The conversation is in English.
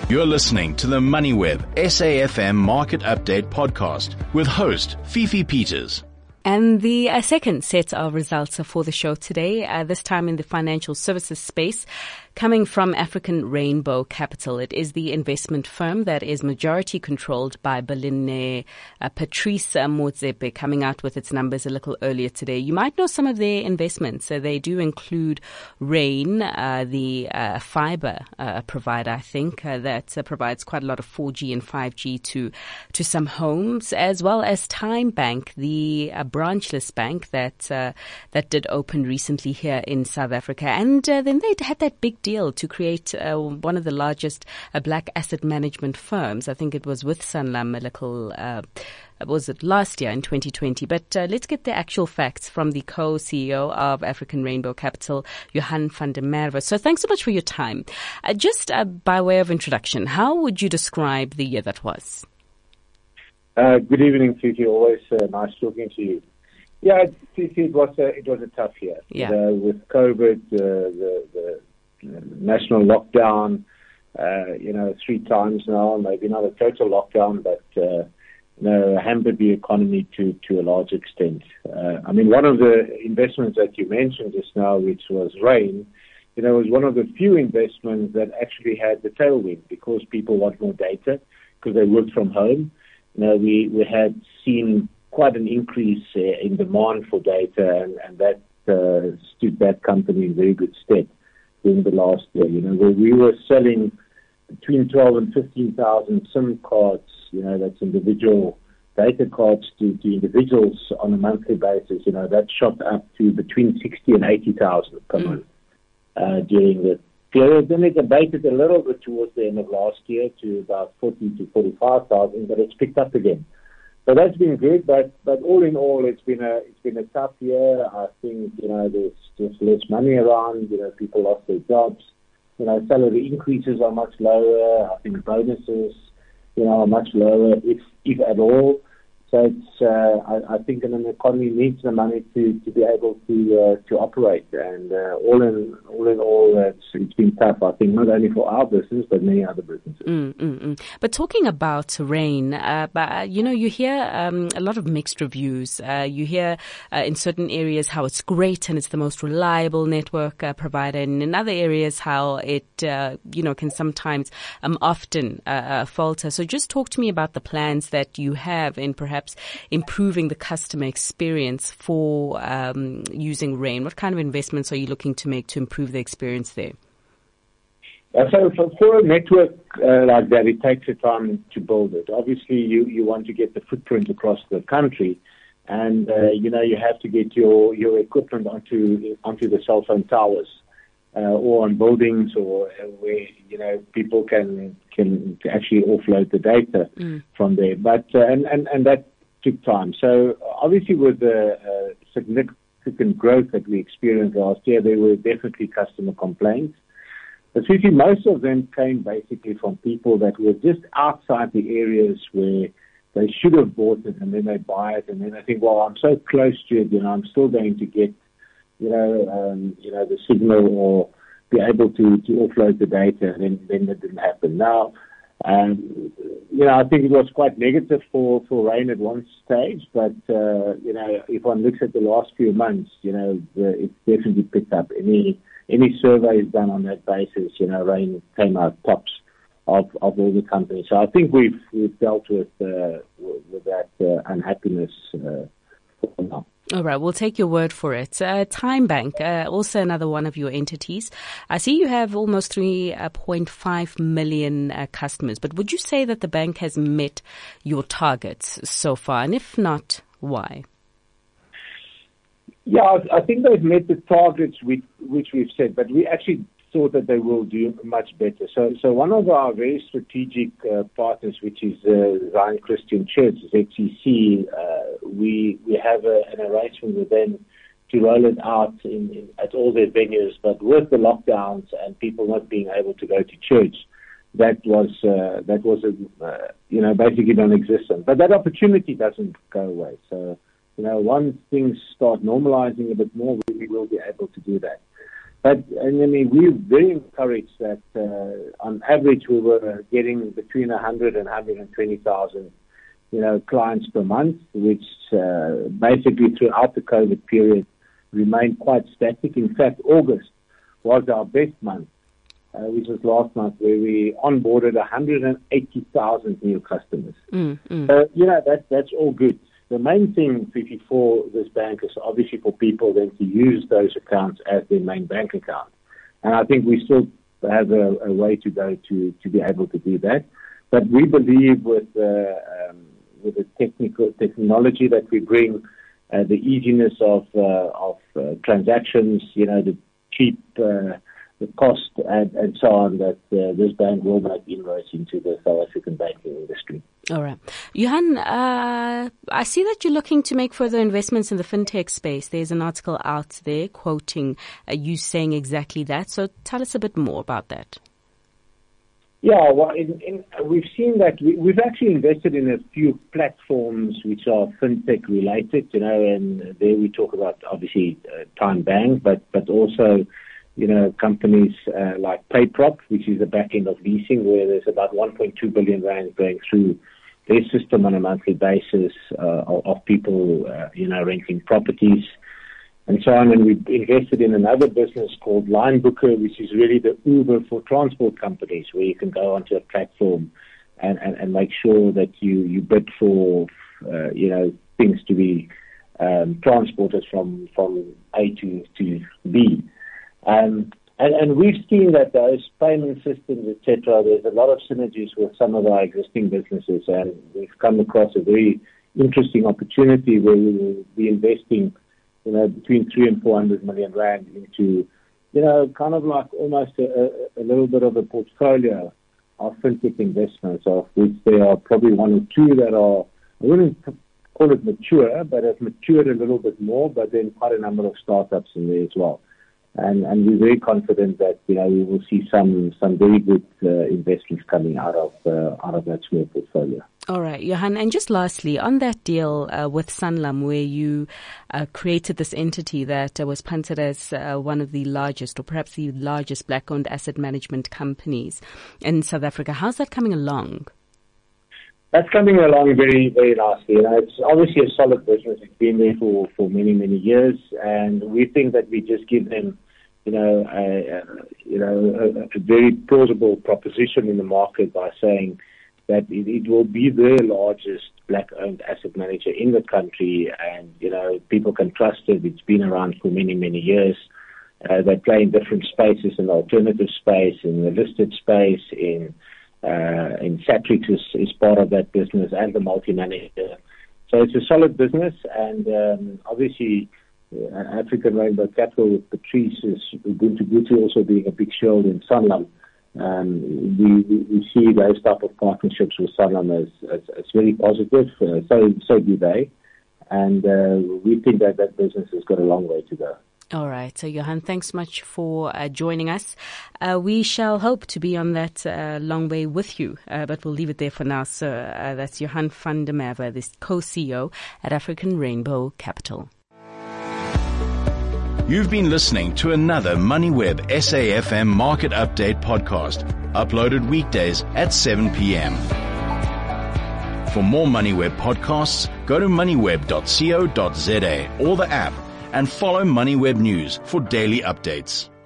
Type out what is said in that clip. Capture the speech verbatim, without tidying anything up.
You're listening to the MoneyWeb S A F M Market Update podcast with host Fifi Peters. And the uh, second set of results for the show today, uh, this time in the financial services space, coming from African Rainbow Capital. It is the investment firm that is majority controlled by Belinne uh, Patrice Motsepe, coming out with its numbers a little earlier today. You might know some of their investments. Uh, they do include Rain, uh, the uh, fiber uh, provider, I think, uh, that uh, provides quite a lot of four G and five G to to some homes, as well as Time Bank, the uh, branchless bank that uh, that did open recently here in South Africa. And uh, then they had that big deal to create uh, one of the largest uh, black asset management firms. I think it was with Sanlam a little, uh, was it last year in twenty twenty? But uh, let's get the actual facts from the co-C E O of African Rainbow Capital, Johan van der Merwe. So thanks so much for your time. Uh, just uh, by way of introduction, how would you describe the year that was? Uh, good evening, Fifi. Always uh, nice talking to you. Yeah, Fifi, it was a, it was a tough year. Yeah. Uh, with COVID, uh, the, the national lockdown, uh, you know, three times now, maybe not a total lockdown, but, uh, you know, hampered the economy to, to a large extent. Uh, I mean, one of the investments that you mentioned just now, which was Rain, you know, was one of the few investments that actually had the tailwind because people want more data because they work from home. You know, we, we had seen quite an increase uh, in demand for data, and, and that uh, stood that company in very good stead during the last year. You know, where we were selling between twelve and fifteen thousand SIM cards, you know, that's individual data cards to, to individuals on a monthly basis. You know, that shot up to between sixty and eighty thousand per month uh, during the period. Then it abated a little bit towards the end of last year to about forty to forty-five thousand, but it's picked up again. So that's been good, but, but all in all, it's been a it's been a tough year. I think, you know, there's just less money around. You know, people lost their jobs. You know, salary increases are much lower. I think bonuses, you know, are much lower, if if at all. So it's uh, I, I think an economy needs the money to, to be able to uh, to operate. And uh, all in all in all, it's, it's been tough. I think not only for our business but many other businesses. Mm, mm, mm. But talking about Rain, uh, but uh, you know, you hear um, a lot of mixed reviews. Uh, you hear uh, in certain areas how it's great and it's the most reliable network uh, provider, and in other areas how it uh, you know can sometimes um, often uh, uh, falter. So just talk to me about the plans that you have in perhaps improving the customer experience for um, using Rain. What kind of investments are you looking to make to improve the experience there? Uh, so for, for a network uh, like that, it takes a time to build it. Obviously, you, you want to get the footprint across the country, and uh, you know you have to get your, your equipment onto onto the cell phone towers uh, or on buildings, or uh, where you know people can can actually offload the data mm. from there. But uh, and, and and that took time. So obviously, with the uh, significant growth that we experienced last year, there were definitely customer complaints. But Fifi, most of them came basically from people that were just outside the areas where they should have bought it, and then they buy it, and then they think, well, I'm so close to it, you know, I'm still going to get, you know, um, you know, the signal or be able to, to offload the data, and then, then that didn't happen. Now, um, you know, I think it was quite negative for, for Rain at one stage, but, uh, you know, if one looks at the last few months, you know, the, it's definitely picked up. Any any surveys done on that basis, you know, Rain came out tops of, of all the companies. So I think we've we've dealt with uh, with, with that uh, unhappiness uh, for now. All right, we'll take your word for it. Uh, Time Bank, uh, also another one of your entities. I see you have almost three point five million uh, customers, but would you say that the bank has met your targets so far? And if not, why? Yeah, I think they've met the targets which, which we've set, but we actually thought that they will do much better. So, so one of our very strategic uh, partners, which is uh, Zion Christian Church, Z C C, uh, we we have a, an arrangement with them to roll it out in, in, at all their venues. But with the lockdowns and people not being able to go to church, that was uh, that was a, uh, you know basically non-existent. But that opportunity doesn't go away. So, you know, once things start normalizing a bit more, we will be able to do that. But, and I mean, we're very encouraged that uh, on average we were getting between one hundred and one hundred twenty thousand, you know, clients per month, which uh, basically throughout the COVID period remained quite static. In fact, August was our best month, uh, which was last month, where we onboarded one hundred eighty thousand new customers. Mm, mm. So, you know, that, that's all good. The main thing for this bank is obviously for people then to use those accounts as their main bank account. And I think we still have a, a way to go to, to be able to do that. But we believe with, uh, um, with the technical technology that we bring, uh, the easiness of, uh, of uh, transactions, you know, the cheap, uh, the cost and, and so on, that uh, this bank will make inroads into the South African banking industry. All right. Johan, uh, I see that you're looking to make further investments in the fintech space. There's an article out there quoting uh, you saying exactly that. So tell us a bit more about that. Yeah, well, in, in, we've seen that we, we've actually invested in a few platforms which are fintech related, you know, and there we talk about obviously uh, TymeBank, but, but also, you know, companies uh, like PayProp, which is the back end of leasing, where there's about one point two billion rand going through their system on a monthly basis uh, of, of people, uh, you know, renting properties and so on. And we invested in another business called Line Booker, which is really the Uber for transport companies, where you can go onto a platform and, and, and make sure that you, you bid for, uh, you know, things to be um, transported from, from A to, to B. Um, and, and we've seen that those payment systems, et cetera, there's a lot of synergies with some of our existing businesses, and we've come across a very interesting opportunity where we will be investing, you know, between three and four hundred million rand into, you know, kind of like almost a, a little bit of a portfolio of fintech investments, of which there are probably one or two that are, I wouldn't call it mature, but have matured a little bit more, but then quite a number of startups in there as well. And, and we're very confident that, you know, we will see some, some very good uh, investments coming out of uh, out of that small portfolio. All right, Johan. And just lastly, on that deal uh, with Sanlam, where you uh, created this entity that uh, was punted as uh, one of the largest, or perhaps the largest black-owned asset management companies in South Africa, how's that coming along? That's coming along very, very nicely. You know, it's obviously a solid business. It's been there for, for many, many years, and we think that we just give them, you know, a, a you know, a, a very plausible proposition in the market by saying that it, it will be the largest black-owned asset manager in the country, and, you know, people can trust it. It's been around for many, many years. Uh, they play in different spaces, in the alternative space, in the listed space, in Uh, and Satrix is, is part of that business, and the multi-manager. So it's a solid business, and um, obviously uh, African Rainbow Capital with Patrice is Ubuntu Guti also being a big shareholder in Sanlam. Um, we, we, we see those type of partnerships with Sanlam as, as, as very positive. Uh, so so do they, and uh, we think that that business has got a long way to go. All right. So, Johan, thanks much for uh, joining us. Uh, we shall hope to be on that uh, long way with you, uh, but we'll leave it there for now. So uh, that's Johan van der Merwe, the co-C E O at African Rainbow Capital. You've been listening to another MoneyWeb S A F M Market Update podcast, uploaded weekdays at seven p.m. For more MoneyWeb podcasts, go to moneyweb dot co dot za or the app, and follow MoneyWeb News for daily updates.